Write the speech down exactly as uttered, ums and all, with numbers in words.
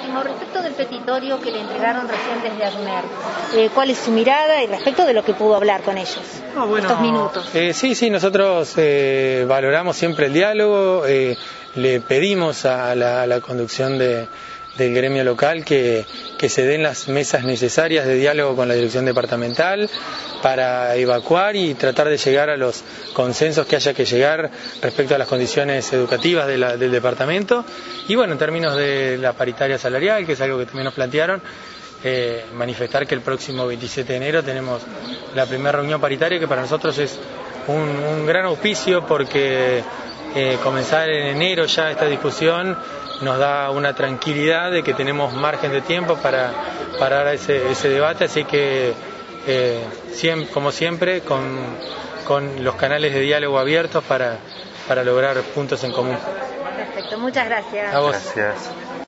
último, respecto del petitorio que le entregaron recién desde ASMER, eh, ¿cuál es su mirada y respecto de lo que pudo hablar con ellos no, bueno, estos minutos? Eh, sí, sí, nosotros eh, valoramos siempre el diálogo, eh, le pedimos a la, a la conducción de, del gremio local que, que se den las mesas necesarias de diálogo con la dirección departamental para evacuar y tratar de llegar a los consensos que haya que llegar respecto a las condiciones educativas de la, del departamento y bueno, en términos de la paritaria salarial, que es algo que también nos plantearon, eh, manifestar que el próximo veintisiete de enero tenemos la primera reunión paritaria, que para nosotros es un, un gran auspicio porque eh, comenzar en enero ya esta discusión nos da una tranquilidad de que tenemos margen de tiempo para, para dar ese, ese debate, así que eh, siempre, como siempre con, con los canales de diálogo abiertos para, para lograr puntos en común. Perfecto, muchas gracias. A vos. Gracias.